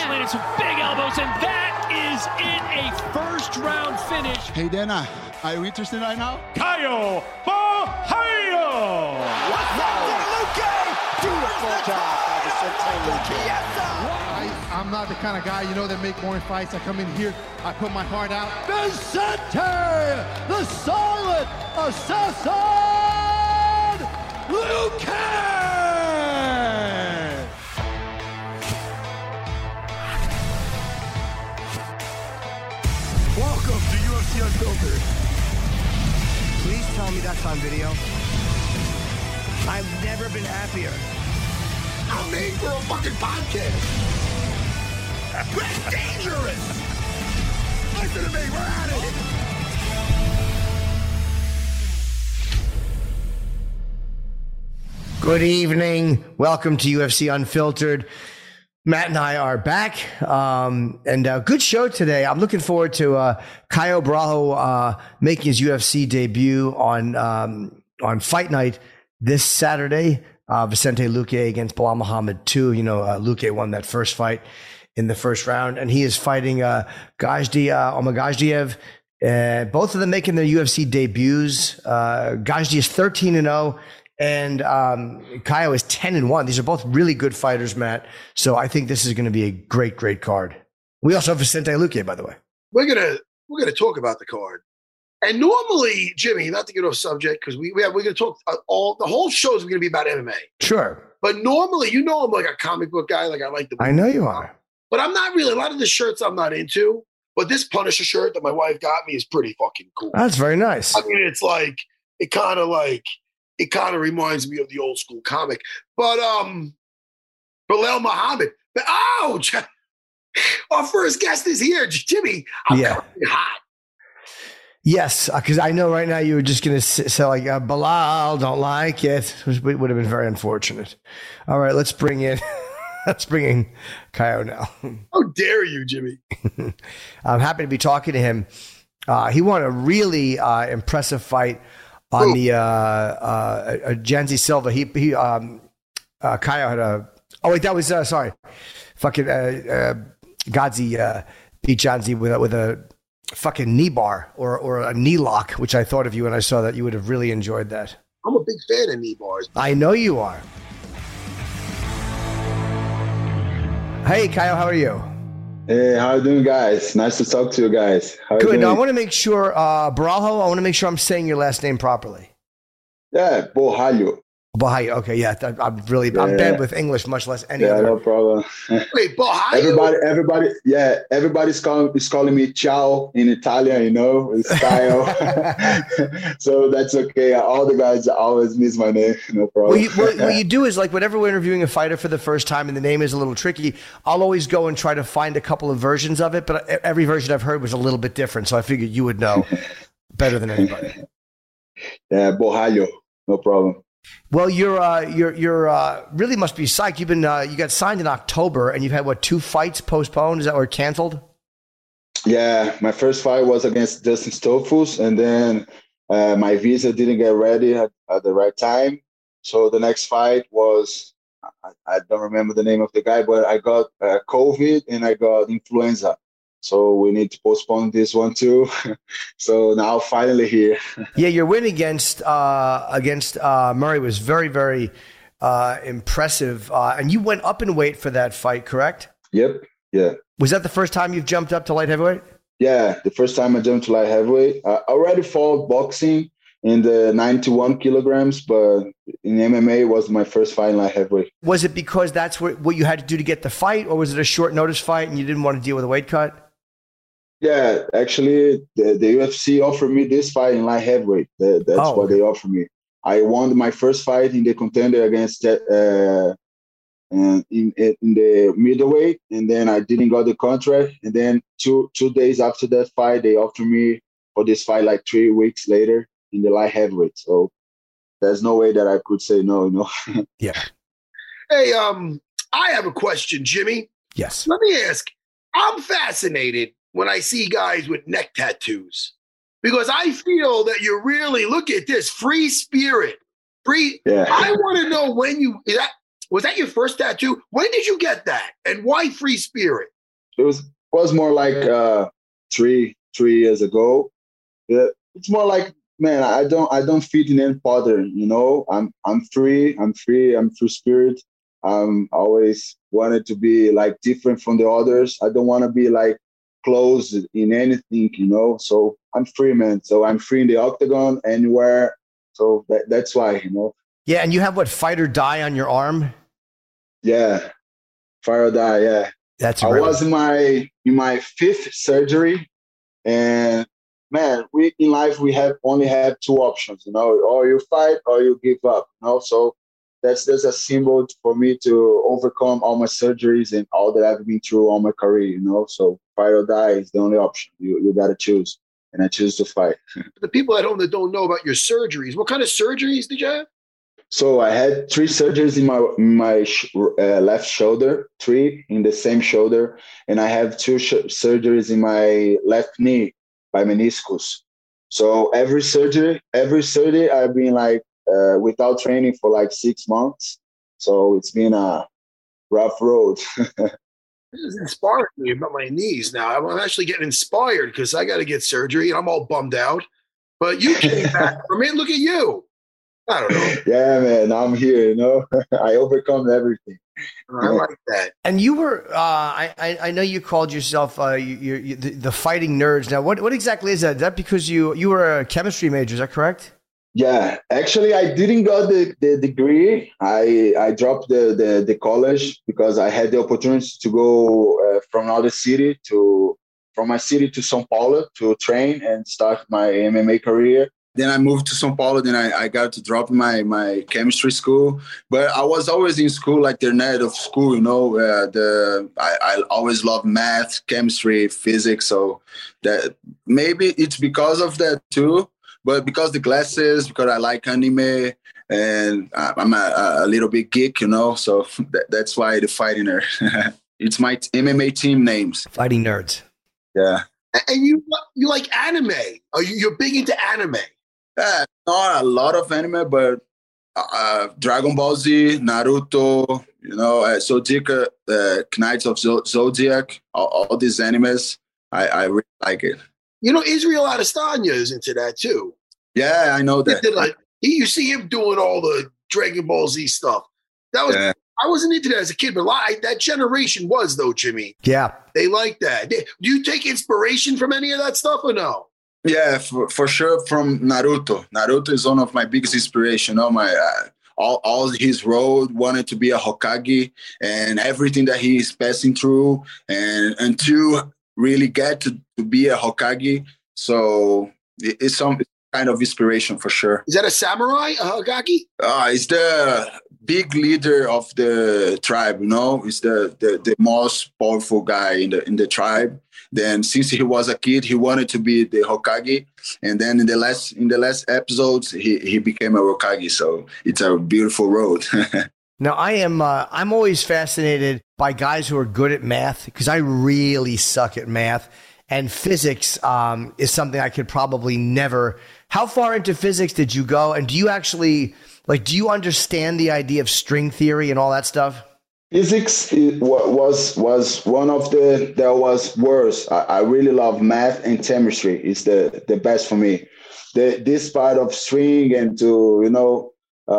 landed some big elbows, and that is in a first-round finish. Hey, Dana, are you interested right now? Caio Borralho! What's up for Luque? Beautiful job by Vicente Luque. I'm not the kind of guy, that make boring fights. I come in here, I put my heart out. Vicente, the silent assassin, Luque! Welcome to UFC Unfiltered. Please tell me that's on video. I've never been happier. I'm made for a fucking podcast. That's dangerous. Listen to me, we're at it. Good evening. Welcome to UFC Unfiltered. Matt and I are back, and good show today. I'm looking forward to Caio Borralho making his UFC debut on Fight Night this Saturday. Vicente Luque against Belal Muhammad II. Luque won that first fight in the first round, and he is fighting Gazdi Omagazdiev. Both of them making their UFC debuts. Gazdi is 13-0. And Caio is 10-1. These are both really good fighters, Matt. So I think this is going to be a great, great card. We also have Vicente Luque, by the way. We're gonna talk about the card. And normally, Jimmy, not to get off subject, because we're gonna talk the whole show is gonna be about MMA. Sure. But normally, I'm like a comic book guy. Like I like the. I know you are. But I'm not really. A lot of the shirts I'm not into. But this Punisher shirt that my wife got me is pretty fucking cool. That's very nice. I mean, it's like it kind of reminds me of the old school comic. But Belal Muhammad. Ouch! Our first guest is here, Jimmy. I'm hot. Yes, because I know right now you were just going to say like Belal don't like it, which would have been very unfortunate. All right, let's bring in Caio now. How dare you, Jimmy? I'm happy to be talking to him. He won a really impressive fight on the Janzi Silva. Caio had a. Oh wait, that was sorry. Fucking Gadzhi beat Janzi with a fucking knee bar or a knee lock, which I thought of you when I saw that. You would have really enjoyed that. I'm a big fan of knee bars. I know you are. Hey, Caio, how are you? Hey, how are you doing, guys? Nice to talk to you guys. Good. Now, I want to make sure, Borralho, I want to make sure I'm saying your last name properly. Yeah, Borralho. Borralho. Okay, yeah. I'm bad with English, much less any other. Yeah, no problem. Wait, Borralho? Everybody's calling me Ciao in Italian, it's Caio. So that's okay. All the guys always miss my name. No problem. What you do is, like, whenever we're interviewing a fighter for the first time and the name is a little tricky, I'll always go and try to find a couple of versions of it, but every version I've heard was a little bit different, so I figured you would know better than anybody. Yeah, Borralho. No problem. Well, you're really must be psyched. You've been you got signed in October, and you've had 2 fights postponed? Is that or canceled? Yeah, my first fight was against Dustin Stolfus, and then my visa didn't get ready at the right time. So the next fight was I don't remember the name of the guy, but I got COVID and I got influenza. So we need to postpone this one too. So now finally here. Yeah, your win against Murray was very, very impressive. And you went up in weight for that fight, correct? Yep. Yeah. Was that the first time you've jumped up to light heavyweight? Yeah, the first time I jumped to light heavyweight. I already fought boxing in the 91 kilograms, but in MMA was my first fight in light heavyweight. Was it because that's what you had to do to get the fight, or was it a short notice fight and you didn't want to deal with a weight cut? Yeah, actually, the UFC offered me this fight in light heavyweight. That's what they offered me. I won my first fight in the contender against in the middleweight, and then I didn't got the contract. And then two days after that fight, they offered me for this fight like 3 weeks later in the light heavyweight. So there's no way that I could say no. Yeah. Hey, I have a question, Jimmy. Yes. Let me ask. I'm fascinated when I see guys with neck tattoos, because I feel that you really look at this free spirit. Yeah. I want to know when was that your first tattoo? When did you get that? And why free spirit? was more like 3 years ago. Yeah, it's more like, man, I don't fit in any pattern. I'm free. I'm free spirit. I'm always wanted to be like different from the others. I don't want to be like closed in anything. So I'm free, man. So I'm free in the octagon, anywhere. So that's why. Yeah, and you have what, fight or die on your arm? Yeah, fight or die. Yeah, I was in my fifth surgery, and man, in life we only have two options. Or you fight or you give up. So that's a symbol for me to overcome all my surgeries and all that I've been through all my career. So fight or die is the only option. You got to choose, and I choose to fight. The people at home that don't know about your surgeries, what kind of surgeries did you have? So I had 3 surgeries in my left shoulder, 3 in the same shoulder, and I have 2 surgeries in my left knee by meniscus. So every surgery I've been like without training for like 6 months. So it's been a rough road. This is inspiring me about my knees now. I'm actually getting inspired because I got to get surgery and I'm all bummed out. But you came back from it. Look at you. I don't know. Yeah, man, I'm here. I overcome everything. I like that. And you were, I know you called yourself the fighting nerds. Now, what exactly is that? Is that because you were a chemistry major? Is that correct? Yeah, actually, I didn't got the degree. I dropped the college because I had the opportunity to go from my city to São Paulo to train and start my MMA career. Then I moved to São Paulo. Then I got to drop my chemistry school. But I was always in school, like the nerd of school, I always loved math, chemistry, physics. So that maybe it's because of that too. But because the glasses, because I like anime, and I'm a little bit geek, so that's why the Fighting Nerd. It's my MMA team names. Fighting Nerds. Yeah. And you like anime? You're big into anime? Not a lot of anime, but Dragon Ball Z, Naruto, Zodiac, Knights of Zodiac, all these animes, I really like it. Israel Adesanya is into that too. Yeah, I know that. You see him doing all the Dragon Ball Z stuff. I wasn't into that as a kid, but that generation was, though, Jimmy. Yeah. They like that. Do you take inspiration from any of that stuff or no? Yeah, for sure from Naruto. Naruto is one of my biggest inspiration. All his road wanted to be a Hokage and everything that he is passing through and to really get to be a Hokage. So it's some kind of inspiration for sure. Is that a samurai, a Hokage? It's the big leader of the tribe, He's the most powerful guy in the tribe. Then since he was a kid, he wanted to be the Hokage. And then in the last episodes, he became a Hokage. So it's a beautiful road. Now, I'm always fascinated by guys who are good at math because I really suck at math. And physics is something I could probably never. How far into physics did you go? And do you actually, do you understand the idea of string theory and all that stuff? Physics was one of that was worse. I really love math and chemistry. It's the best for me. This part of string and to,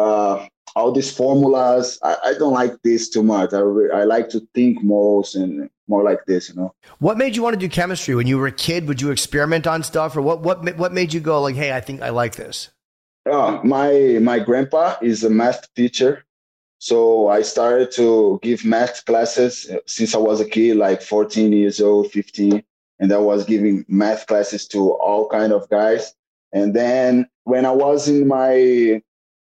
all these formulas, I don't like this too much. I like to think more like this, What made you want to do chemistry? When you were a kid, would you experiment on stuff? Or what made you go hey, I think I like this? My grandpa is a math teacher. So I started to give math classes since I was a kid, like 14 years old, 15. And I was giving math classes to all kind of guys. And then when I was in my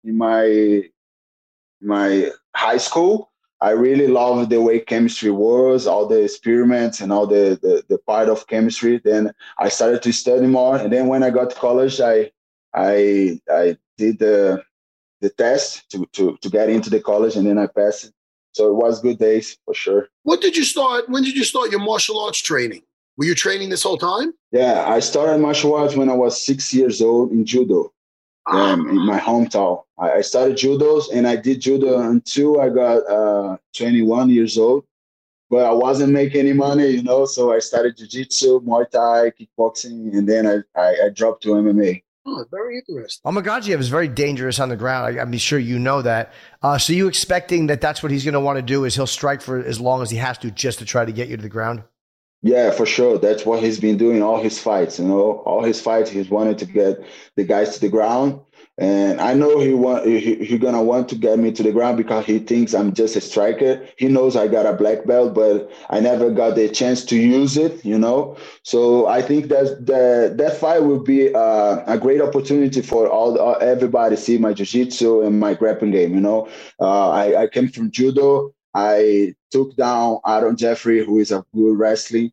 high school, I really loved the way chemistry was, all the experiments and all the part of chemistry. Then I started to study more. And then when I got to college, I did the test to get into the college, and then I passed it. So it was good days for sure. When did you start your martial arts training? Were you training this whole time? Yeah, I started martial arts when I was 6 years old in judo. In my hometown. I started judo and I did judo until I got 21 years old. but I wasn't making any money, you know. So I started jiu-jitsu, Muay Thai, kickboxing, and then I dropped to MMA. Oh, very interesting. Omagadzhiev is very dangerous on the ground. I'm sure you know that. So you expecting that that's what he's going to want to do is he'll strike for as long as he has to just to try to get you to the ground? Yeah, for sure. That's what he's been doing all his fights. You know, all his fights, he's wanted to get the guys to the ground. And I know he's gonna want to get me to the ground because he thinks I'm just a striker. He knows I got a black belt, but I never got the chance to use it, you know. So I think that fight will be a great opportunity for everybody to see my jiu-jitsu and my grappling game. You know, I came from judo. I took down Aaron Jeffrey, who is a good wrestling.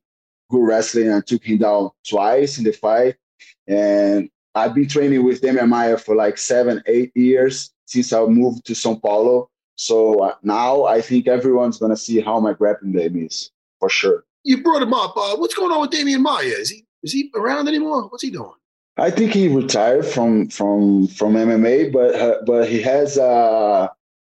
I took him down twice in the fight, and I've been training with Demian Maia for like 7-8 years since I moved to São Paulo. So now I think everyone's going to see how my grappling game is, for sure. You brought him up. What's going on with Demian Maia? Is he around anymore? What's he doing? I think he retired from MMA, but he has a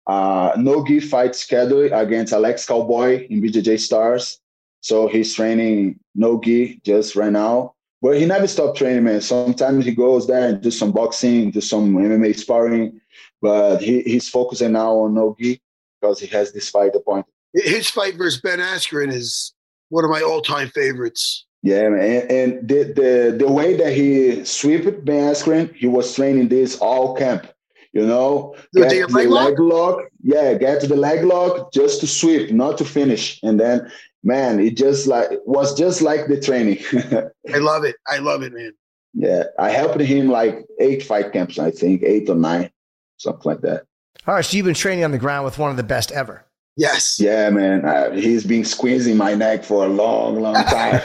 no-gi fight schedule against Alex Cowboy in BJJ Stars. So he's training no-gi just right now. But he never stopped training, man. Sometimes he goes there and do some boxing, do some MMA sparring. But he's focusing now on no-gi because he has this fight appointed. His fight versus Ben Askren is one of my all-time favorites. Yeah, man. And the way that he swept Ben Askren, he was training this all camp. You know, get to the leg lock. Yeah, get to the leg lock just to sweep, not to finish. And then, man, it was just like the training. I love it, man. Yeah, I helped him like 8 fight camps, I think, 8 or 9, something like that. All right, so you've been training on the ground with one of the best ever. Yes. Yeah, man. He's been squeezing my neck for a long, long time.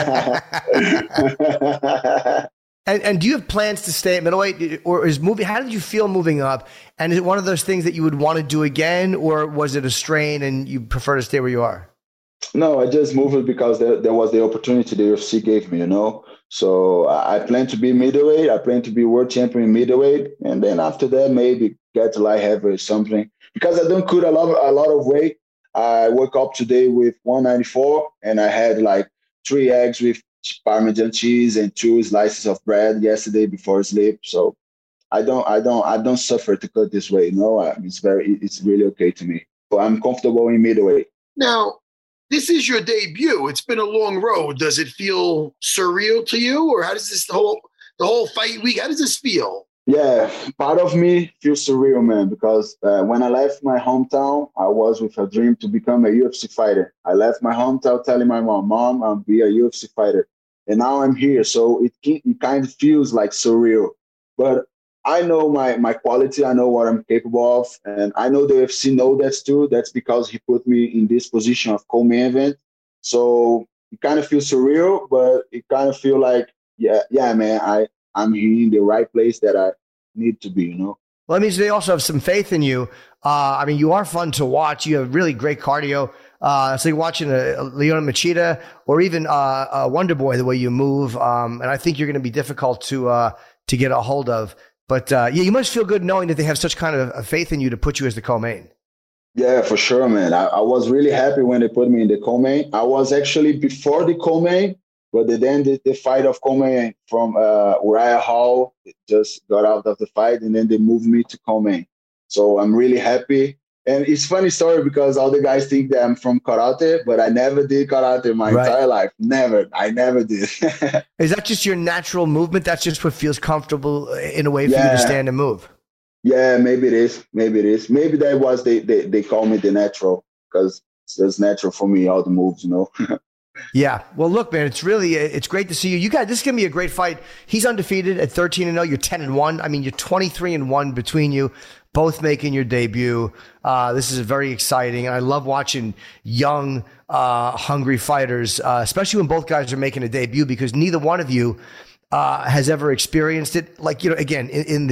And do you have plans to stay at middleweight, or how did you feel moving up? And is it one of those things that you would want to do again, or was it a strain and you prefer to stay where you are? No, I just moved because there was the opportunity the UFC gave me, you know. So I plan to be middleweight. I plan to be world champion in middleweight, and then after that, maybe get to light heavyweight or something. Because I don't cut a lot of weight. I woke up today with 194, and I had like 3 eggs with Parmesan cheese and 2 slices of bread yesterday before sleep. So I don't suffer to cut this weight. No, it's really okay to me. But I'm comfortable in middleweight. Now, this is your debut. It's been a long road. Does it feel surreal to you, or how does the whole fight week? How does this feel? Yeah, part of me feels surreal, man, because when I left my hometown, I was with a dream to become a UFC fighter. I left my hometown telling my mom, I'll be a UFC fighter. And now I'm here, so it kind of feels like surreal. But I know my quality. I know what I'm capable of. And I know the UFC know that too. That's because he put me in this position of co-main event. So it kind of feels surreal, but it kind of feel like, yeah, man, I'm here in the right place that I need to be, you know? Well, that means they also have some faith in you. You are fun to watch. You have really great cardio. It's like watching a Leon Machida or even a Wonder Boy, the way you move. And I think you're going to be difficult to get a hold of. But you must feel good knowing that they have such kind of a faith in you to put you as the co-main. Yeah, for sure, man. I was really happy when they put me in the co-main. I was actually before the co-main, but then the fight of co-main from Uriah Hall just got out of the fight, and then they moved me to co-main. So I'm really happy. And it's a funny story because all the guys think that I'm from karate, but I never did karate my entire life. Never. I never did. Is that just your natural movement? That's just what feels comfortable in a way for you to stand and move? Yeah, maybe it is. Maybe that was they call me the natural because it's just natural for me, all the moves, you know. Yeah. Well, look, man, it's great to see you. You guys, this is going to be a great fight. He's undefeated at 13-0. You're 10-1. I mean, you're 23-1 between you, both making your debut. This is very exciting. And I love watching young, hungry fighters, especially when both guys are making a debut, because neither one of you has ever experienced it. Like, you know, again, in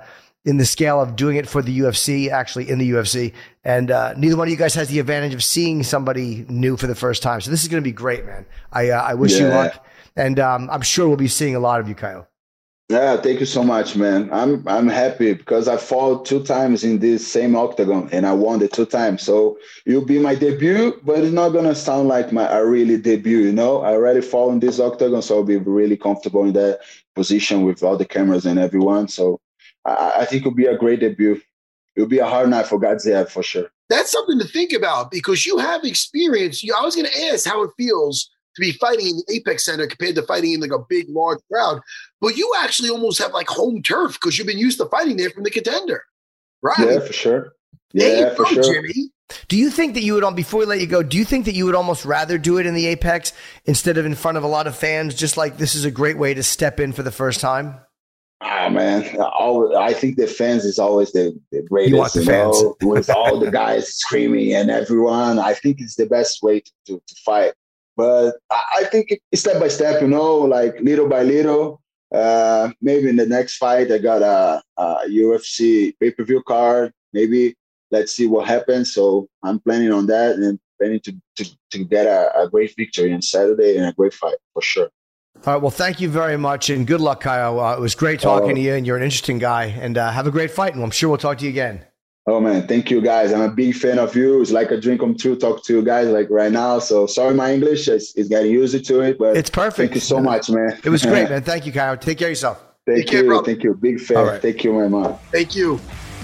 the scale of doing it for the UFC, actually in the UFC. And neither one of you guys has the advantage of seeing somebody new for the first time. So this is going to be great, man. I wish you luck. And I'm sure we'll be seeing a lot of you, Caio. Yeah, thank you so much, man. I'm happy because I fought 2 times in this same octagon and I won the 2 times. So it'll be my debut, but it's not gonna sound like a really debut, you know. I already fought in this octagon, so I'll be really comfortable in that position with all the cameras and everyone. So I think it'll be a great debut. It'll be a hard night for Gadzhiev for sure. That's something to think about because you have experience. I was going to ask how it feels to be fighting in the Apex Center compared to fighting in like a big, large crowd. But you actually almost have like home turf because you've been used to fighting there from the Contender, right? Yeah, for sure. Yeah, for sure. Jimmy. Do you think that you would, before we let you go, do you think that you would almost rather do it in the Apex instead of in front of a lot of fans, just like this is a great way to step in for the first time? Oh, man. I think the fans is always the greatest, you want the fans. With all the guys screaming and everyone. I think it's the best way to fight. But I think it's step by step, like little by little. Maybe in the next fight, I got a UFC pay-per-view card. Maybe let's see what happens. So I'm planning on that and planning to get a great victory on Saturday and a great fight for sure. All right. Well, thank you very much and good luck, Caio. It was great talking to you, and you're an interesting guy. And have a great fight, and I'm sure we'll talk to you again. Oh, man. Thank you, guys. I'm a big fan of you. It's like a dream come true talk to you guys like right now. So sorry, my English is getting used to it, but it's perfect. Thank you so much, man. It was great, man. Thank you, Caio. Take care of yourself. Thank you. Bro. Thank you. Big fan. Right. Thank you, my man. Thank you.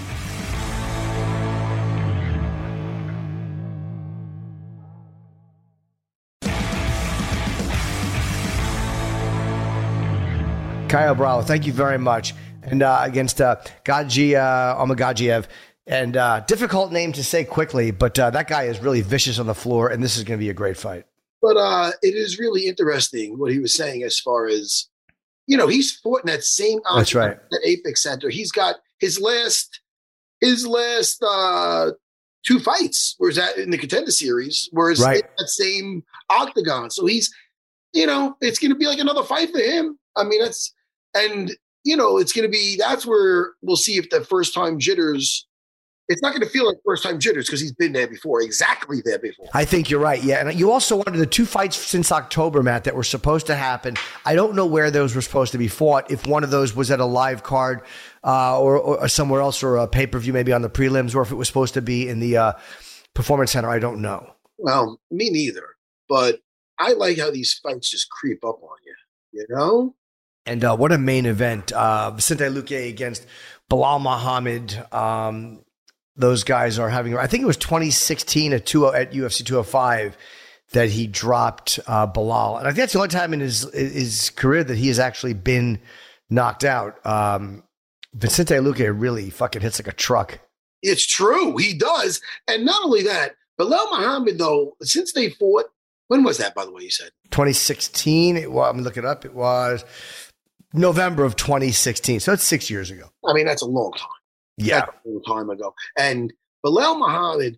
Caio Borralho, thank you very much. And against Gadzhiev. And difficult name to say quickly, but that guy is really vicious on the floor, and this is going to be a great fight. But it is really interesting what he was saying as far as, he's fought in that same That's right. At Apex Center. He's got his last 2 fights, whereas that in the Contender Series, whereas in that same octagon. So he's, it's going to be like another fight for him. I mean, it's going to be, that's where we'll see if the first time jitters, it's not going to feel like first time jitters because he's been there before, exactly there before. I think you're right. Yeah. And you also wanted the 2 fights since October, Matt, that were supposed to happen. I don't know where those were supposed to be fought. If one of those was at a live card or somewhere else, or a pay-per-view, maybe on the prelims, or if it was supposed to be in the Performance Center. I don't know. Well, me neither, but I like how these fights just creep up on you, And what a main event. Vicente Luque against Belal Muhammad. Those guys are having, I think it was 2016 at UFC 205 that he dropped Belal. And I think that's the only time in his career that he has actually been knocked out. Vicente Luque really fucking hits like a truck. It's true. He does. And not only that, Belal Muhammad, though, since they fought, when was that, by the way, you said? 2016. I'm going to look it up. It was November of 2016. So it's 6 years ago. I mean, that's a long time. Yeah. That's a long time ago. And Belal Muhammad,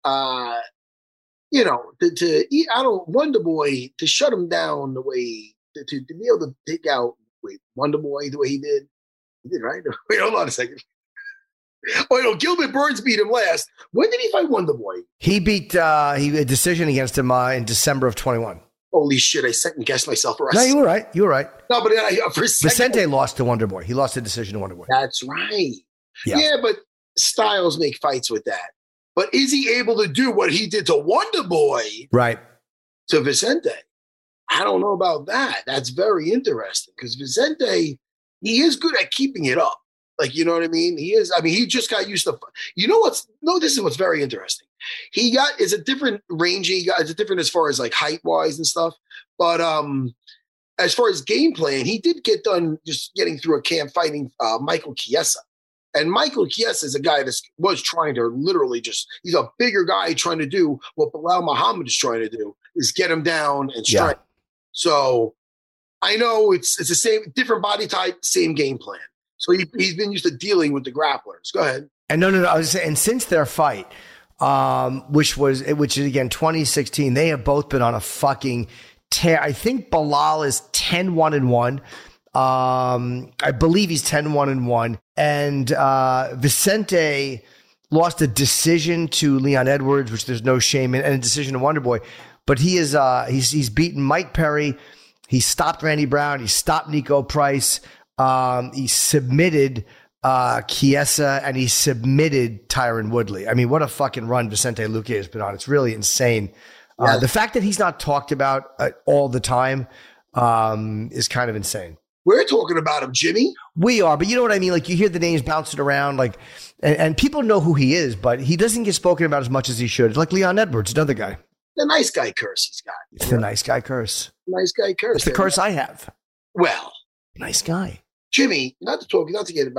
Wonder Boy, to shut him down the way, to be able to take out Wonder Boy the way he did. He did, right? Wait, hold on a second. Oh, no, Gilbert Burns beat him last. When did he fight Wonder Boy? He beat a decision against him in December of 21. Holy shit, I second-guessed myself. No, you were right. No, but for a second, Vicente lost to Wonder Boy. He lost the decision to Wonder Boy. That's right. Yeah, but styles make fights with that. But is he able to do what he did to Wonder Boy? Right. To Vicente? I don't know about that. That's very interesting because Vicente, he is good at keeping it up. Like, you know what I mean? He is. I mean, he just got used to. This is what's very interesting. It's a different range. It's different as far as like height wise and stuff. But as far as game plan, he did get done just getting through a camp fighting Michael Chiesa. And Michael Chiesa is a guy that was trying to literally he's a bigger guy trying to do what Belal Muhammad is trying to do, is get him down and strike. Yeah. So I know it's the same, different body type, same game plan. So he's been used to dealing with the grapplers. Go ahead. And no. I was saying, and since their fight, which is again 2016, they have both been on a fucking tear. I think Belal is 10-1-1. I believe he's 10-1-1. And Vicente lost a decision to Leon Edwards, which there's no shame in, and a decision to Wonder Boy. But he is he's beaten Mike Perry. He stopped Randy Brown. He stopped Nico Price. He submitted Chiesa, and he submitted Tyron Woodley. I mean, what a fucking run Vicente Luque has been on. It's really insane. Yeah. The fact that he's not talked about all the time is kind of insane. We're talking about him, Jimmy. We are, but you know what I mean? Like, you hear the names bouncing around, like, and people know who he is, but he doesn't get spoken about as much as he should. It's like Leon Edwards, another guy. The nice guy curse he's got. It's the nice guy curse. Nice guy curse. It's the curse I have. Well, Nice guy. Jimmy, not to talk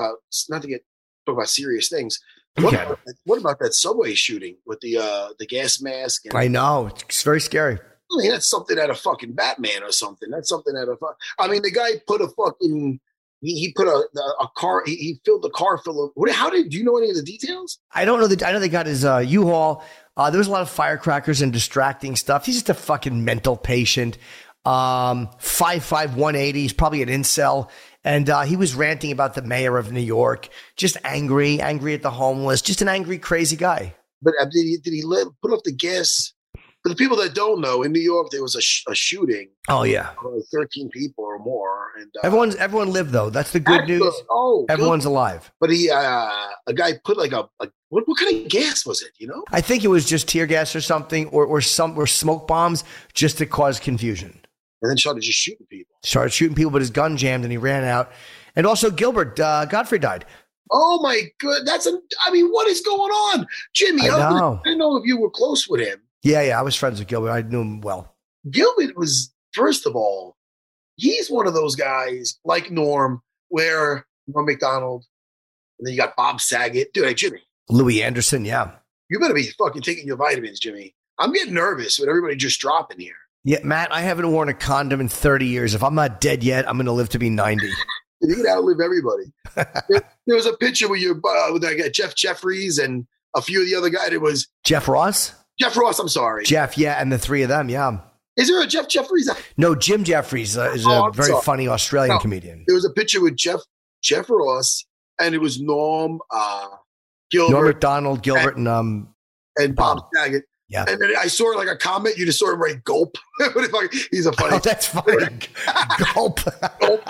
about serious things. Okay. What about that subway shooting with the gas mask? And, I know. It's very scary. I mean, that's something out of fucking Batman or something. That's something out of. I mean, the guy put a fucking. He put a car. He filled the car full of. Do you know any of the details? I don't know. I know they got his U-Haul. There was a lot of firecrackers and distracting stuff. He's just a fucking mental patient. 5'5", 180. He's probably an incel. And he was ranting about the mayor of New York. Just angry at the homeless. Just an angry, crazy guy. But did he put off the gas? For the people that don't know, in New York there was a shooting. Oh yeah, 13 people or more, and everyone lived though. That's the good news. Everyone's alive. But a guy put like what kind of gas was it? You know, I think it was just tear gas or something, or smoke bombs, just to cause confusion. And then started just shooting people. Started shooting people, but his gun jammed and he ran out. And also Gilbert Godfrey died. Oh my god, what is going on, Jimmy? I didn't know if you were close with him. Yeah, I was friends with Gilbert. I knew him well. Gilbert was, first of all, he's one of those guys like Norm Macdonald, and then you got Bob Saget. Dude, hey, Jimmy. Louis Anderson, yeah. You better be fucking taking your vitamins, Jimmy. I'm getting nervous with everybody just dropping here. Yeah, Matt, I haven't worn a condom in 30 years. If I'm not dead yet, I'm going to live to be 90. You can outlive everybody. There was a picture with that guy, Jeff Jeffries, and a few of the other guys. It was Jeff Ross? Jeff Ross, I'm sorry. Jeff, yeah, and the three of them, yeah. Is there a Jeff Jeffries? No, Jim Jeffries is a very funny Australian comedian. There was a picture with Jeff Ross, and it was Norm, Gilbert. Norm Macdonald, Gilbert, and Bob Saget. Yeah. And then I saw like a comment, you just saw him write gulp. He's a funny. Oh, that's funny. Gulp. Gulp.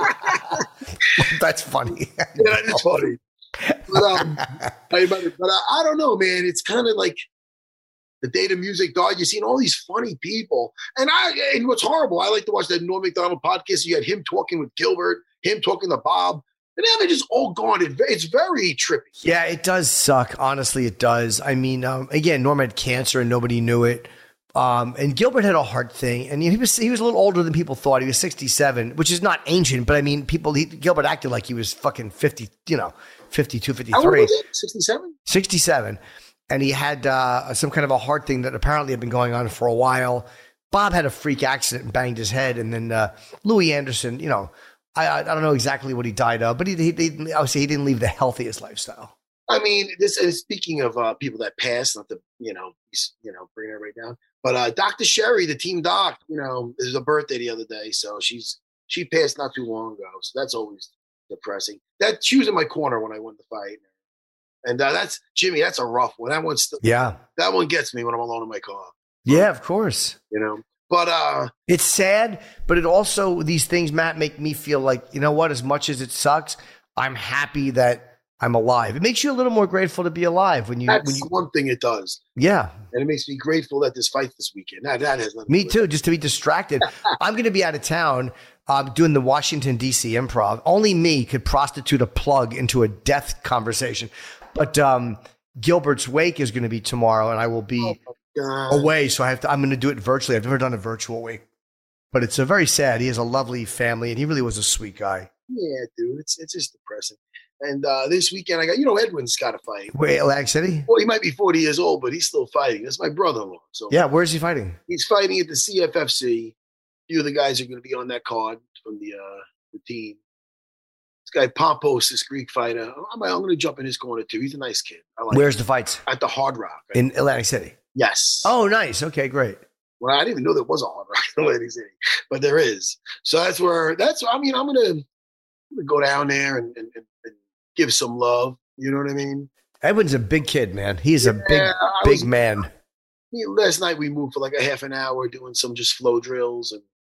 That's funny. Yeah, that is funny. But I don't know, man. It's kind of like the day the music died. You're seeing all these funny people. And what's horrible, I like to watch that Norm Macdonald podcast. You had him talking with Gilbert, him talking to Bob. And now they're just all gone. It's very trippy. Yeah, it does suck. Honestly, it does. I mean, again, Norm had cancer and nobody knew it. And Gilbert had a heart thing. And he was a little older than people thought. He was 67, which is not ancient. But I mean, Gilbert acted like he was fucking 50, 52, 53. How old was it? 67? 67. And he had some kind of a heart thing that apparently had been going on for a while. Bob had a freak accident and banged his head. And then Louis Anderson, I don't know exactly what he died of, but he obviously he didn't leave the healthiest lifestyle. I mean, this is speaking of people that passed, not to bring everybody down, but Dr. Sherry, the team doc, it was a birthday the other day, so she passed not too long ago, so that's always depressing. That she was in my corner when I won the fight, and that's Jimmy. That's a rough one. That one gets me when I'm alone in my car. Yeah, of course. But it's sad, but it also, these things, Matt, make me feel like, you know what, as much as it sucks, I'm happy that I'm alive. It makes you a little more grateful to be alive that's one thing it does. Yeah. And it makes me grateful that this fight this weekend. That has nothing me too, just to be distracted. I'm going to be out of town doing the Washington, D.C. Improv. Only me could prostitute a plug into a death conversation. But Gilbert's wake is going to be tomorrow, and I will be away, so I'm going to do it virtually. I've never done a virtual wake, but it's a very sad. He has a lovely family, and he really was a sweet guy. Yeah, dude, it's just depressing. And this weekend I got Edwin's got to fight. Wait, Atlantic City? Well, he might be 40 years old, but he's still fighting. That's my brother-in-law. So yeah, where's he fighting? He's fighting at the CFFC. A few of the guys are going to be on that card from the team. This guy Pompos, this Greek fighter. I'm going to jump in his corner too. He's a nice kid. Where's the fights? At the Hard Rock in Atlantic City. Yes. Oh, nice. Okay, great. Well, I didn't even know there was a Hard Rock in Atlantic City, but there is. So I'm going to go down there and give some love. You know what I mean? Edwin's a big kid, man. He's a big man. Last night we moved for like a half an hour doing some just flow drills, and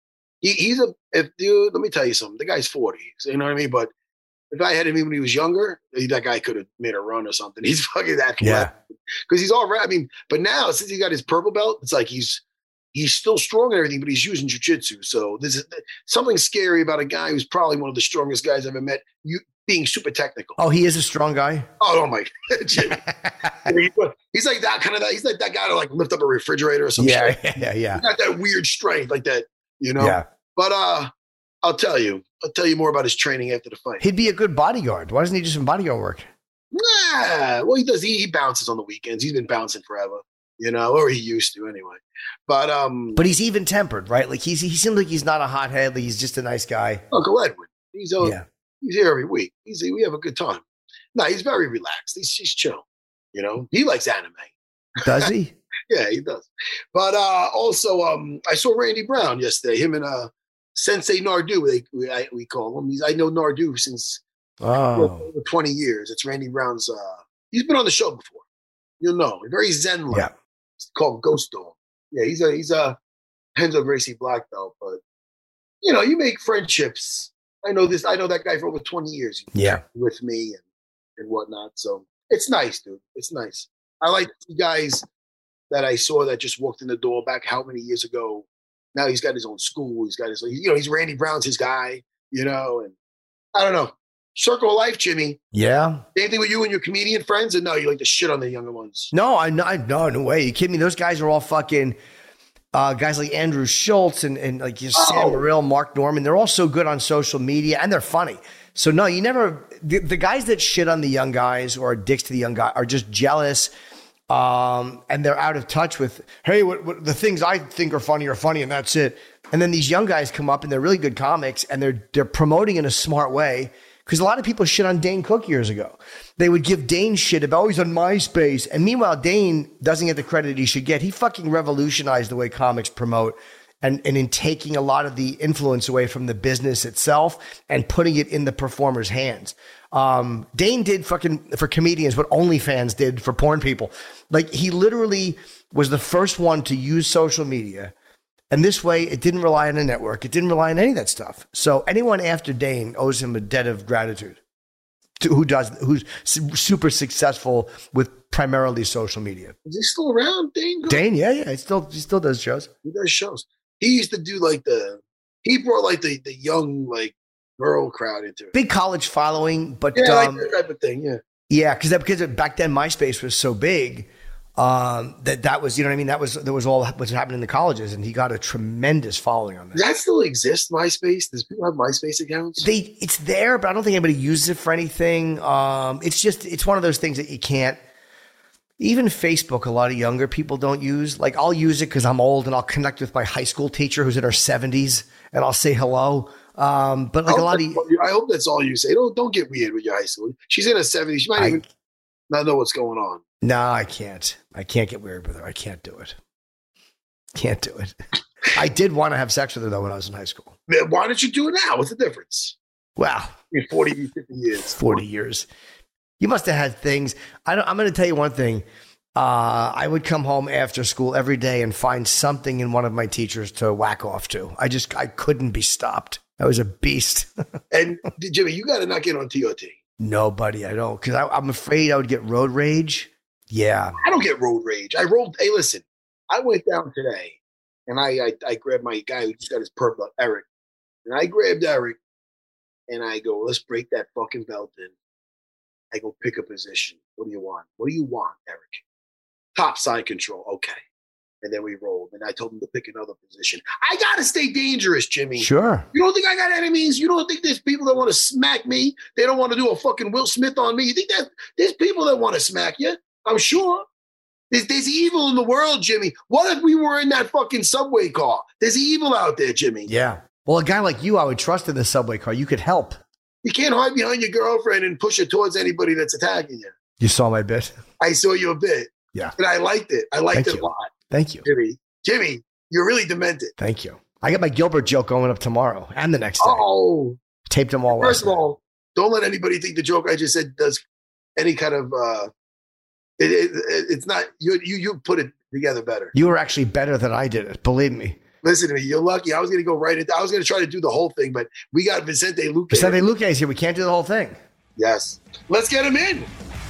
Let me tell you something. The guy's 40. You know what I mean? But if I had him when he was younger, that guy could have made a run or something. He's fucking that. Yeah. Because he's all right. I mean, but now since he got his purple belt, it's like he's still strong and everything, but he's using jujitsu. So there's something scary about a guy who's probably one of the strongest guys I've ever met. Being super technical. Oh, he is a strong guy. Oh my God, Jimmy. He's like that kind of. He's like that guy to like lift up a refrigerator or something. Yeah. He's got that weird strength like that, you know. Yeah. But I'll tell you more about his training after the fight. He'd be a good bodyguard. Why doesn't he do some bodyguard work? Nah. Well, he does. He bounces on the weekends. He's been bouncing forever, you know, or he used to anyway. But he's even tempered, right? Like he seems like he's not a hothead. Like he's just a nice guy. Uncle Edwin. He's here every week. We have a good time. No, he's very relaxed. He's chill. You know, he likes anime. Does he? Yeah, he does. But also, I saw Randy Brown yesterday. Him and Sensei Nardu, we call him. I know Nardu since over 20 years. It's Randy Brown's. He's been on the show before. You'll know. Very zen-like. Yeah. It's called Ghost Dog. Yeah, he's a Renzo Gracie black belt. But you know, you make friendships. I know that guy for over 20 years. With me and whatnot. So it's nice, dude. It's nice. I like the guys that I saw that just walked in the door back how many years ago. Now he's got his own school. He's got his, he's Randy Brown's his guy, you know, and I don't know. Circle of life, Jimmy. Yeah. Same thing with you and your comedian friends, and no, you like to shit on the younger ones. No, no way. You kidding me? Those guys are all fucking guys like Andrew Schultz and like Sam Morril, Mark Norman. They're all so good on social media and they're funny. So no, you never, the guys that shit on the young guys or are dicks to the young guy are just jealous. And they're out of touch with, hey, what the things I think are funny, and that's it. And then these young guys come up and they're really good comics and they're promoting in a smart way. Because a lot of people shit on Dane Cook years ago. They would give Dane shit about, he's on MySpace. And meanwhile, Dane doesn't get the credit he should get. He fucking revolutionized the way comics promote and in taking a lot of the influence away from the business itself and putting it in the performer's hands. Dane did fucking for comedians what OnlyFans did for porn people. Like he literally was the first one to use social media. And this way, it didn't rely on a network. It didn't rely on any of that stuff. So anyone after Dane owes him a debt of gratitude. Who's super successful with primarily social media. Is he still around, Dane? Dane, yeah. He still does shows. He does shows. He used to do he brought like the young like girl crowd into it. Big college following, but like that type of thing, yeah. Yeah, because back then MySpace was so big. That was, you know what I mean? That was all what's happening in the colleges, and he got a tremendous following on that. Does that still exist, MySpace? Does people have MySpace accounts? It's there, but I don't think anybody uses it for anything. It's one of those things that you can't. Even Facebook, a lot of younger people don't use. Like I'll use it because I'm old, and I'll connect with my high school teacher who's in her 70s, and I'll say hello. But like I hope that's all you say. Don't get weird with your high school. She's in her 70s. She might even not know what's going on. No, I can't. I can't get weird with her. I can't do it. Can't do it. I did want to have sex with her, though, when I was in high school. Man, why don't you do it now? What's the difference? Well, 40, 50 years. 40 years. You must have had things. I'm going to tell you one thing. I would come home after school every day and find something in one of my teachers to whack off to. I couldn't be stopped. I was a beast. And Jimmy, you got to not get on TRT. No, buddy, I don't. Because I'm afraid I would get road rage. Yeah. I don't get road rage. Hey, listen, I went down today and I grabbed my guy who just got his purple, Eric. And I grabbed Eric and I go, let's break that fucking belt in. I go pick a position. What do you want? What do you want, Eric? Top side control. Okay. And then we rolled. And I told him to pick another position. I got to stay dangerous, Jimmy. Sure. You don't think I got enemies? You don't think there's people that want to smack me? They don't want to do a fucking Will Smith on me? You think that there's people that want to smack you? I'm sure. There's evil in the world, Jimmy. What if we were in that fucking subway car? There's evil out there, Jimmy. Yeah. Well, a guy like you, I would trust in the subway car. You could help. You can't hide behind your girlfriend and push her towards anybody that's attacking you. You saw my bit? I saw you a bit. Yeah. And I liked it. I liked it a lot. Thank you. Jimmy, you're really demented. Thank you. I got my Gilbert joke going up tomorrow and the next day. Oh. Taped them all. First of all, don't let anybody think the joke I just said does any kind of it's not you put it together better. You were actually better than I did it. Believe me. Listen to me. You're lucky. I was going to go right into. I was going to try to do the whole thing, but we got Vicente Luque. Vicente Luque is here. We can't do the whole thing. Yes. Let's get him in.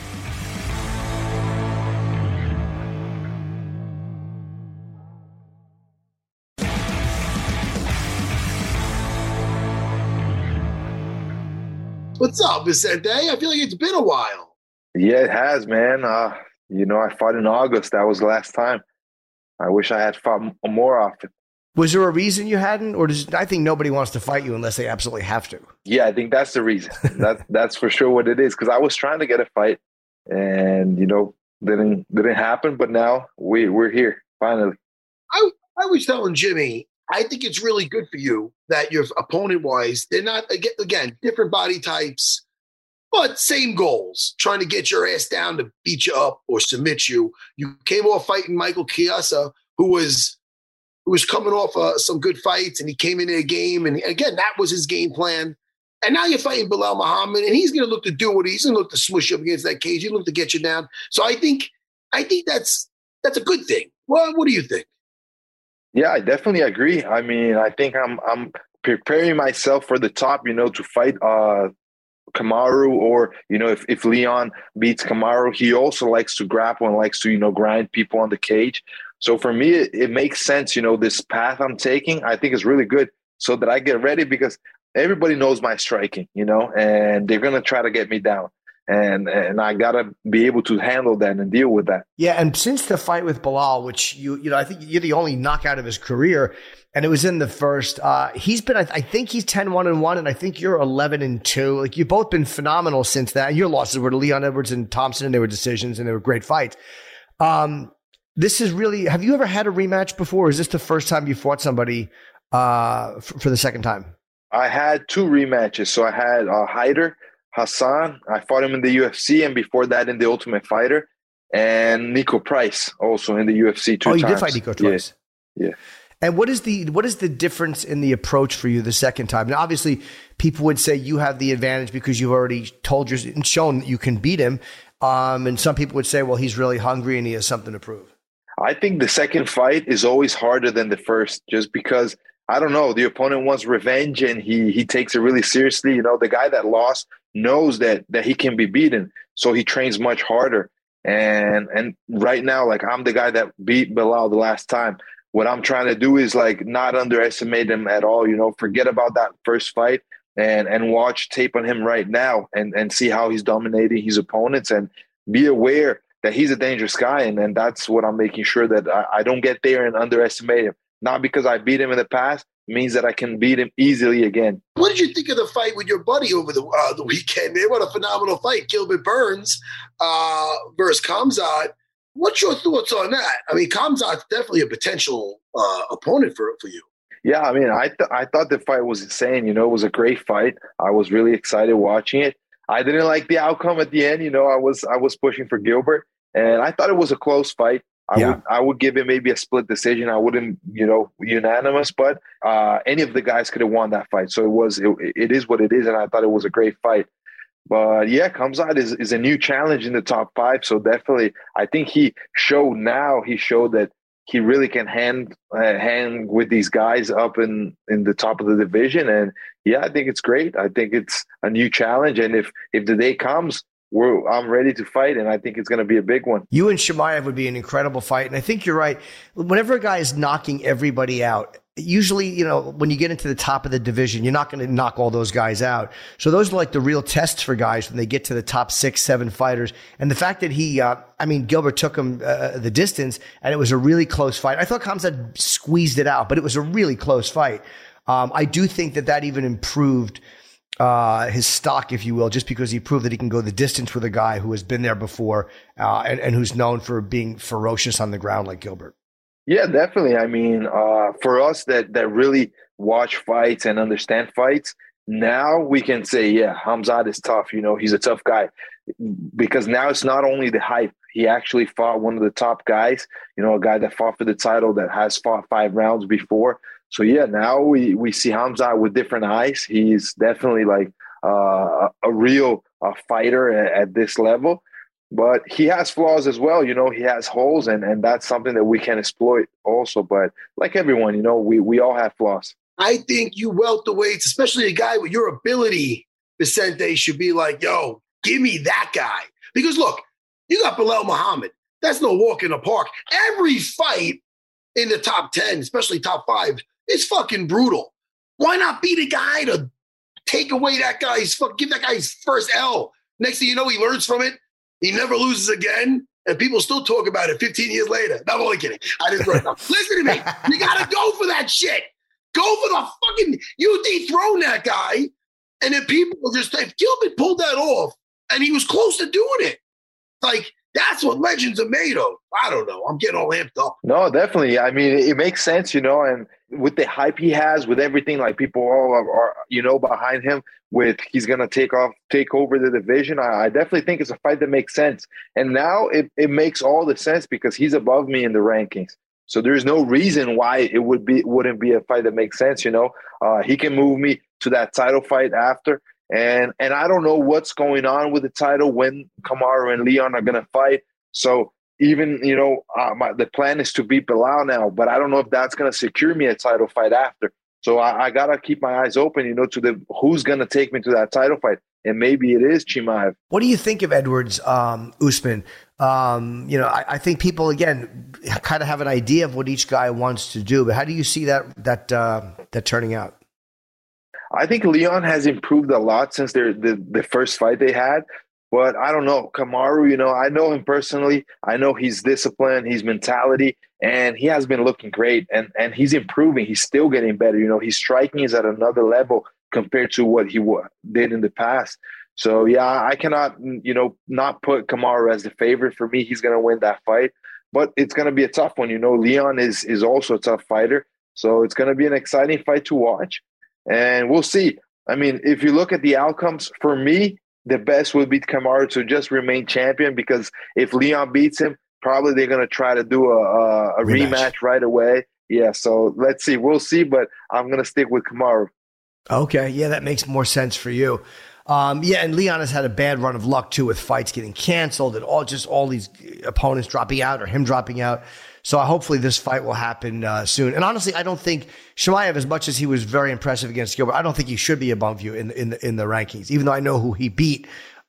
What's up, Vicente? I feel like it's been a while. Yeah, it has, man. I fought in August. That was the last time. I wish I had fought more often. Was there a reason you hadn't? Or I think nobody wants to fight you unless they absolutely have to. Yeah, I think that's the reason. That's for sure what it is. Because I was trying to get a fight and, didn't happen. But now we're here, finally. I was telling Jimmy, I think it's really good for you that your opponent-wise, they're not, again, different body types, but same goals, trying to get your ass down to beat you up or submit you. You came off fighting Michael Chiesa, who was coming off some good fights, and he came into a game, and again, that was his game plan. And now you're fighting Belal Muhammad, and he's going to look to do what he's going to look to smush you up against that cage. He's look to get you down. So I think that's a good thing. Well, what do you think? Yeah, I definitely agree. I mean, I think I'm preparing myself for the top, to fight Kamaru, or, if Leon beats Kamaru, he also likes to grapple and likes to, grind people on the cage. So for me, it makes sense, this path I'm taking, I think is really good so that I get ready, because everybody knows my striking, and they're going to try to get me down. And I got to be able to handle that and deal with that. Yeah, and since the fight with Belal, which I think you're the only knockout of his career, and it was in the first, he's been, I think he's 10-1-1, and I think you're 11-2. Like, you've both been phenomenal since that. Your losses were to Leon Edwards and Thompson, and they were decisions, and they were great fights. This is really, have you ever had a rematch before? Or is this the first time you fought somebody for the second time? I had 2 rematches. So I had Haider Hassan. I fought him in the UFC, and before that in the Ultimate Fighter, and Nico Price also in the UFC 2 times. Oh, you did fight Nico twice. Yeah. And what is the difference in the approach for you the second time? Now, obviously, people would say you have the advantage because you've already told and shown that you can beat him. And some people would say, well, he's really hungry and he has something to prove. I think the second fight is always harder than the first, just because, I don't know, the opponent wants revenge and he takes it really seriously. The guy that lost knows that he can be beaten, so he trains much harder. And right now, like, I'm the guy that beat Belal the last time. What I'm trying to do is, like, not underestimate him at all. Forget about that first fight and watch tape on him right now and see how he's dominating his opponents, and be aware that he's a dangerous guy. And that's what I'm making sure that I don't get there and underestimate him. Not because I beat him in the past means that I can beat him easily again. What did you think of the fight with your buddy over the weekend, man? What a phenomenal fight. Gilbert Burns versus Khamzat. What's your thoughts on that? I mean, Khamzat's definitely a potential opponent for you. Yeah, I mean, I thought the fight was insane. It was a great fight. I was really excited watching it. I didn't like the outcome at the end. I was pushing for Gilbert, and I thought it was a close fight. I would give it maybe a split decision. I wouldn't, unanimous, but any of the guys could have won that fight. So it is what it is, and I thought it was a great fight. But yeah, Khamzat is a new challenge in the top 5. So definitely, I think he showed that he really can hang with these guys up in the top of the division. And yeah, I think it's great. I think it's a new challenge. And if the day comes, I'm ready to fight, and I think it's going to be a big one. You and Chimaev would be an incredible fight. And I think you're right. Whenever a guy is knocking everybody out, usually, when you get into the top of the division, you're not going to knock all those guys out. So those are like the real tests for guys when they get to the top 6, 7 fighters. And the fact that Gilbert took him the distance, and it was a really close fight. I thought Khamzat squeezed it out, but it was a really close fight. I do think that even improved his stock, if you will, just because he proved that he can go the distance with a guy who has been there before and who's known for being ferocious on the ground like Gilbert. Yeah, definitely. I mean, for us that really watch fights and understand fights, now we can say, yeah, Khamzat is tough. He's a tough guy, because now it's not only the hype. He actually fought one of the top guys, a guy that fought for the title that has fought 5 rounds before. So yeah, now we see Khamzat with different eyes. He's definitely like a real fighter at this level. But he has flaws as well. You know, he has holes, and that's something that we can exploit also. But like everyone, you know, we all have flaws. I think you welterweights, especially a guy with your ability, Vicente, should be like, yo, give me that guy. Because look, you got Belal Muhammad. That's no walk in the park. Every fight in the top 10, especially top 5, is fucking brutal. Why not be the guy to take away that guy's give that guy his first L? Next thing you know, he learns from it. He never loses again. And people still talk about it 15 years later. No, I'm only kidding. I just wrote it down. Listen to me. You got to go for that shit. Go for the fucking, you dethrone that guy. And then people will just, if Gilbert pulled that off and he was close to doing it, like, that's what legends are made of. I don't know. I'm getting all amped up. No, definitely. I mean, it makes sense, you know, and with the hype he has, with everything, like people all are you know, behind him with he's going to take over the division. I definitely think it's a fight that makes sense. And now it makes all the sense because he's above me in the rankings. So there's no reason why it wouldn't be a fight that makes sense, you know. He can move me to that title fight after. And I don't know what's going on with the title when Kamaru and Leon are going to fight. So even, you know, the plan is to beat Belal now, but I don't know if that's going to secure me a title fight after. So I got to keep my eyes open, you know, to who's going to take me to that title fight. And maybe it is Chimaev. What do you think of Edwards, Usman? You know, I think people, again, kind of have an idea of what each guy wants to do, but how do you see that turning out? I think Leon has improved a lot since the first fight they had. But I don't know. Kamaru, you know, I know him personally. I know he's disciplined, his mentality, and he has been looking great. And he's improving. He's still getting better. You know, his striking is at another level compared to what he did in the past. So, yeah, I cannot, you know, not put Kamaru as the favorite. For me, he's going to win that fight. But it's going to be a tough one. You know, Leon is also a tough fighter. So it's going to be an exciting fight to watch. And we'll see. I mean, if you look at the outcomes, for me, the best would be Kamaru to just remain champion, because if Leon beats him, probably they're going to try to do a rematch right away. Yeah, so let's see. We'll see, but I'm going to stick with Kamaru. Okay, yeah, that makes more sense for you. Yeah, and Leon has had a bad run of luck, too, with fights getting canceled and all these opponents dropping out or him dropping out. So hopefully this fight will happen soon. And honestly, I don't think Chimaev, as much as he was very impressive against Gilbert, I don't think he should be above you in the rankings. Even though I know who he beat,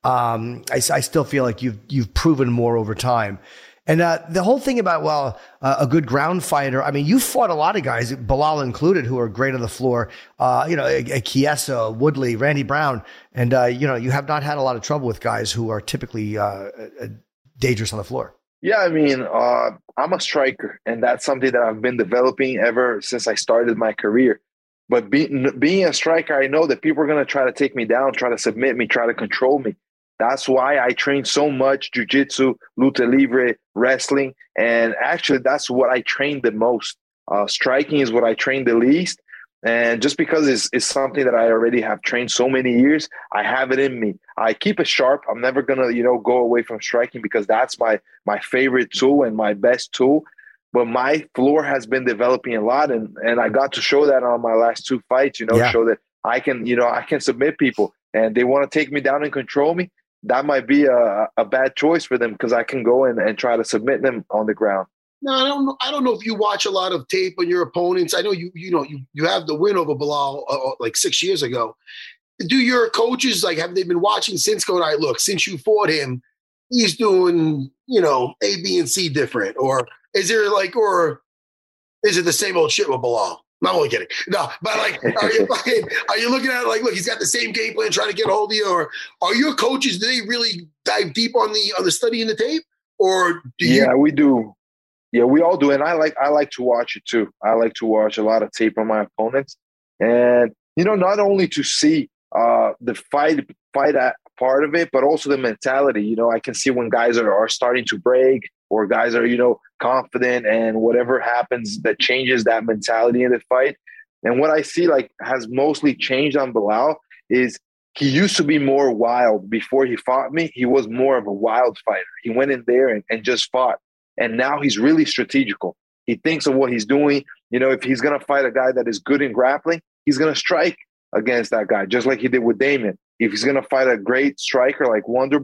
I still feel like you've proven more over time. And the whole thing about, a good ground fighter, I mean, you fought a lot of guys, Belal included, who are great on the floor, you know, Chiesa, Woodley, Randy Brown. And, you know, you have not had a lot of trouble with guys who are typically dangerous on the floor. Yeah, I mean, I'm a striker, and that's something that I've been developing ever since I started my career. But being a striker, I know that people are going to try to take me down, try to submit me, try to control me. That's why I train so much jiu-jitsu, luta libre, wrestling, and actually that's what I train the most. Striking is what I train the least, and just because it's something that I already have trained so many years, I have it in me. I keep it sharp. I'm never going to, you know, go away from striking because that's my favorite tool and my best tool. But my floor has been developing a lot, and I got to show that on my last 2 fights, you know, show that I can submit people, and they want to take me down and control me. That might be a bad choice for them because I can go and try to submit them on the ground. No, I don't know if you watch a lot of tape on your opponents. I know you have the win over Belal like 6 years ago. Do your coaches, like, have they been watching since, going, all right, look, since you fought him, he's doing, you know, A, B, and C different? Or is there like, or is it the same old shit with Belal? I'm only kidding. No, but like, are you looking at it like, look, he's got the same game plan trying to get a hold of you? Or are your coaches, do they really dive deep on the study in the tape? Or do you? Yeah, we do. Yeah, we all do. And I like to watch it too. I like to watch a lot of tape on my opponents. And, you know, not only to see the fight part of it, but also the mentality. You know, I can see when guys are starting to break, or guys are, you know, confident, and whatever happens that changes that mentality in the fight. And what I see, like, has mostly changed on Belal is he used to be more wild. Before he fought me, he was more of a wild fighter. He went in there and just fought. And now he's really strategical. He thinks of what he's doing. You know, if he's going to fight a guy that is good in grappling, he's going to strike against that guy, just like he did with Damon. If he's going to fight a great striker like Wonder Boy,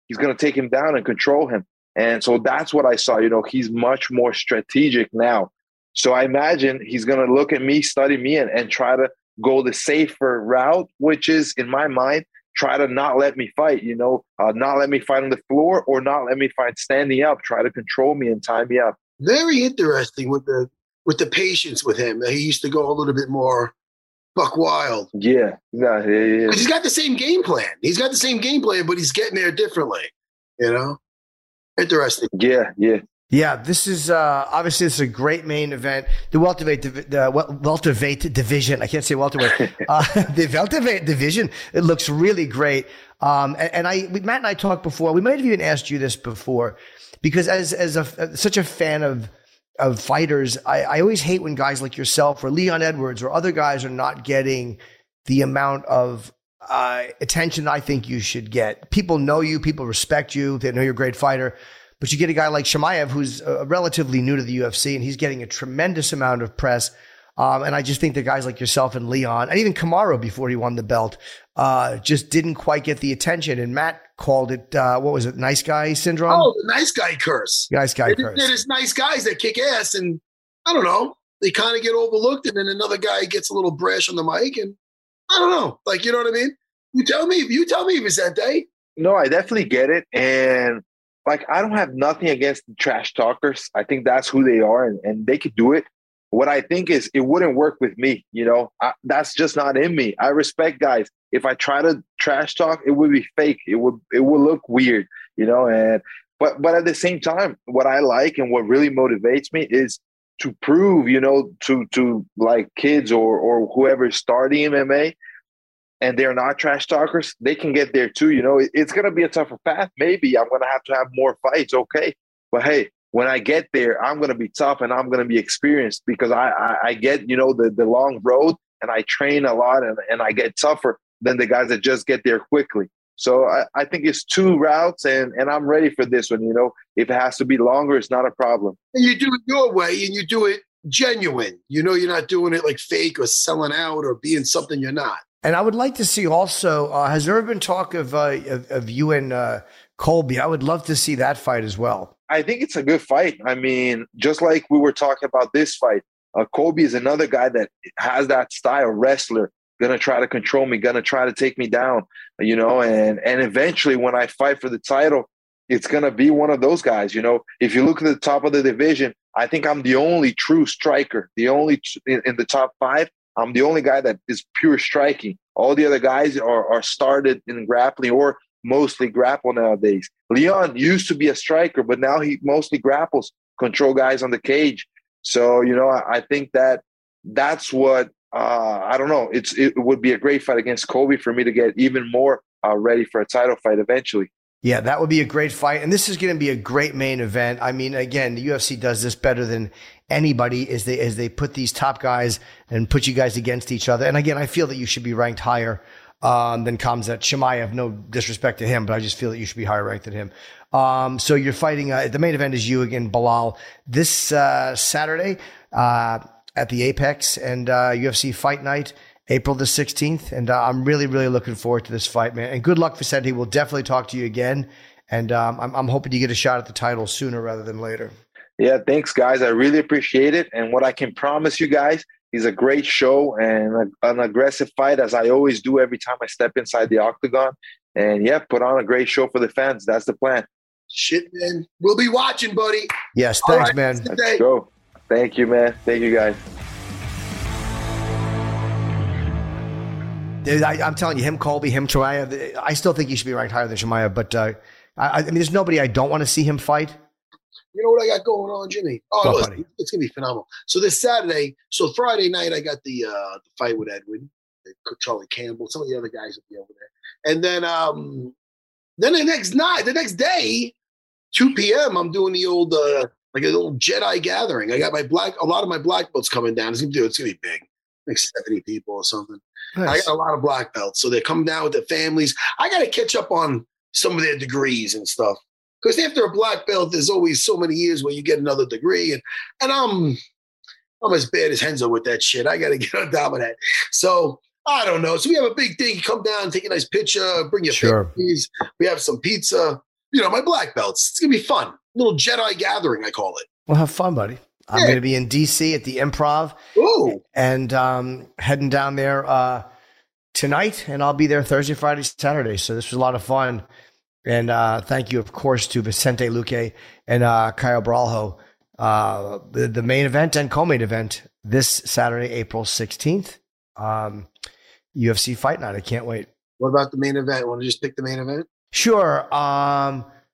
he's going to take him down and control him. And so that's what I saw. He's much more strategic now. So I imagine he's going to look at me, study me, and try to go the safer route, which is, in my mind, try to not let me fight, not let me fight on the floor or not let me fight standing up, try to control me and tie me up. Very interesting with the patience with him. He used to go a little bit more buck wild. Yeah. He's got the same game plan. But he's getting there differently, Interesting. Yeah. Yeah, this is obviously this is a great main event. The welterweight division. I can't say welterweight. The welterweight division. It looks really great. And Matt and I talked before. We might have even asked you this before, because as such a fan of fighters, I always hate when guys like yourself or Leon Edwards or other guys are not getting the amount of attention I think you should get. People know you. People respect you. They know you're a great fighter. But you get a guy like Chimaev, who's relatively new to the UFC, and he's getting a tremendous amount of press. And I just think that guys like yourself and Leon, and even Kamaru before he won the belt, just didn't quite get the attention. And Matt called it, what was it, nice guy syndrome? Oh, the nice guy curse. Nice guy curse. There's nice guys that kick ass, and I don't know, they kind of get overlooked, and then another guy gets a little brash on the mic, and I don't know. You know what I mean? You tell me, Vicente. No, I definitely get it. And I don't have nothing against the trash talkers. I think that's who they are, and they could do it. What I think is it wouldn't work with me. That's just not in me. I respect guys. If I try to trash talk, it would be fake. It would look weird, And but at the same time, what I like and what really motivates me is to prove, to like kids or whoever is starting MMA, and they're not trash talkers, they can get there too. It's going to be a tougher path. Maybe I'm going to have more fights. Okay. But hey, when I get there, I'm going to be tough and I'm going to be experienced because I get, the long road, and I train a lot and I get tougher than the guys that just get there quickly. So I think it's two routes and I'm ready for this one. If it has to be longer, it's not a problem. And you do it your way and you do it genuine. You're not doing it like fake or selling out or being something you're not. And I would like to see also, has there ever been talk of you and Colby? I would love to see that fight as well. I think it's a good fight. I mean, just like we were talking about this fight, Colby is another guy that has that style wrestler, going to try to control me, going to try to take me down, and eventually when I fight for the title, it's going to be one of those guys. If you look at the top of the division, I think I'm the only true striker, the only in the top 5. I'm the only guy that is pure striking. All the other guys are started in grappling or mostly grapple nowadays. Leon used to be a striker, but now he mostly grapples, control guys on the cage. So, I think that's what, I don't know. It would be a great fight against Colby for me to get even more ready for a title fight eventually. Yeah, that would be a great fight. And this is going to be a great main event. I mean, again, the UFC does this better than anybody as they put these top guys and put you guys against each other. And again, I feel that you should be ranked higher than Khamzat Chimaev. No disrespect to him, but I just feel that you should be higher ranked than him. So you're fighting, the main event is you again, Belal, this Saturday at the Apex and UFC Fight Night, April the 16th. And I'm really, really looking forward to this fight, man. And good luck, Vicente. We'll definitely talk to you again. And I'm hoping you get a shot at the title sooner rather than later. Yeah, thanks, guys. I really appreciate it. And what I can promise you guys is a great show and an aggressive fight, as I always do every time I step inside the octagon. And, yeah, put on a great show for the fans. That's the plan. Shit, man. We'll be watching, buddy. Yes, thanks, man. Let's go. Thank you, man. Thank you, guys. Dude, I'm telling you, him, Colby, him, Chimaev, I still think he should be ranked higher than Chimaev. But, I mean, there's nobody I don't want to see him fight. You know what I got going on, Jimmy? Oh, listen, it's going to be phenomenal. So this Saturday, Friday night, I got the fight with Edwin, Charlie Campbell, some of the other guys will be over there. And then the next day, 2 p.m., I'm doing the old, like a little Jedi gathering. I got a lot of my black belts coming down. It's going to be big, like 70 people or something. Nice. I got a lot of black belts. So they're coming down with their families. I got to catch up on some of their degrees and stuff. Because after a black belt, there's always so many years where you get another degree. And I'm as bad as Henzo with that shit. I got to get on top of that. So I don't know. So we have a big thing. Come down, take a nice picture, bring your families. We have some pizza. my black belts. It's going to be fun. Little Jedi gathering, I call it. Well, have fun, buddy. I'm going to be in D.C. at the Improv. Ooh. And heading down there tonight, and I'll be there Thursday, Friday, Saturday. So this was a lot of fun. And thank you, of course, to Vicente Luque and Caio Braujo. The main event and co-main event this Saturday, April 16th. UFC Fight Night. I can't wait. What about the main event? Want to just pick the main event? Sure. I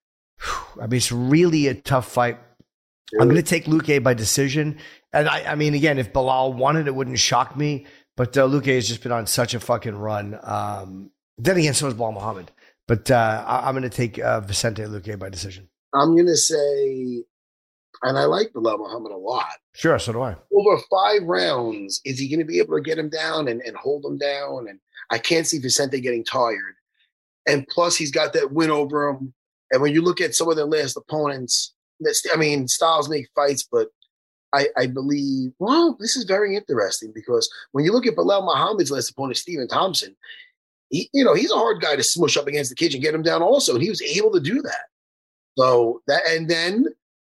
mean, it's really a tough fight. I'm going to take Luque by decision. And I mean, again, if Bilal won it, it wouldn't shock me. But Luque has just been on such a fucking run. Then again, so is Bilal Muhammad. But I'm going to take Vicente Luque by decision. I'm going to say, and I like Bilal Muhammad a lot. Sure, so do I. Over 5 rounds, is he going to be able to get him down and hold him down? And I can't see Vicente getting tired. And plus, he's got that win over him. And when you look at some of their last opponents, styles make fights, but I believe, well, this is very interesting because when you look at Bilal Muhammad's last opponent, Stephen Thompson, he's a hard guy to smush up against the cage and get him down also. And he was able to do that. So that, and then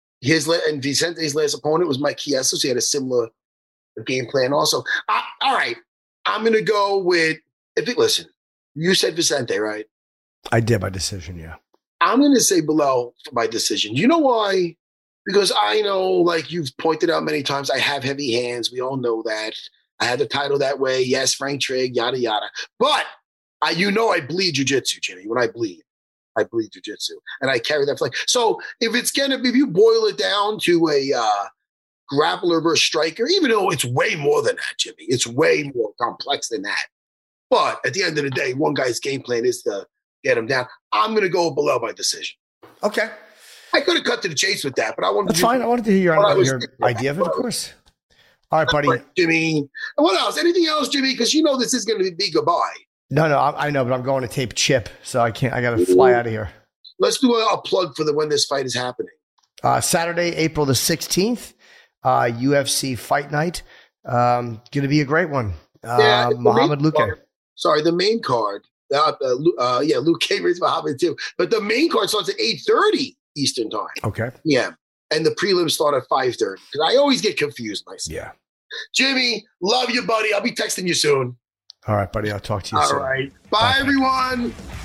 Vicente's last opponent was Mike Chiesa, so he had a similar game plan also. All right, I'm going to go with, listen, you said Vicente, right? I did by decision, yeah. I'm going to say Bilal by decision. You know why? Because I know, like you've pointed out many times, I have heavy hands. We all know that. I had the title that way. Yes, Frank Trigg, yada, yada. But I bleed jiu-jitsu, Jimmy. When I bleed jiu-jitsu. And I carry that flag. So if you boil it down to a grappler versus striker, even though it's way more than that, Jimmy, it's way more complex than that. But at the end of the day, one guy's game plan is to get him down. I'm going to go below by decision. Okay. I could have cut to the chase with that, but I wanted That's fine. I wanted to hear your idea of it, of course. All right, buddy. Jimmy. And what else? Anything else, Jimmy? Because this is going to be goodbye. No, I know, but I'm going to tape Chip, so I can't. I got to fly out of here. Let's do a plug for when this fight is happening. Saturday, April the 16th, UFC Fight Night. Going to be a great one. Muhammad Luque. Sorry, the main card. Luque versus Muhammad too. But the main card starts at 8:30 Eastern time. Okay. Yeah, and the prelims start at 5:30 because I always get confused myself. Yeah. Jimmy, love you, buddy. I'll be texting you soon. All right, buddy. I'll talk to you soon. All right. Bye, everyone.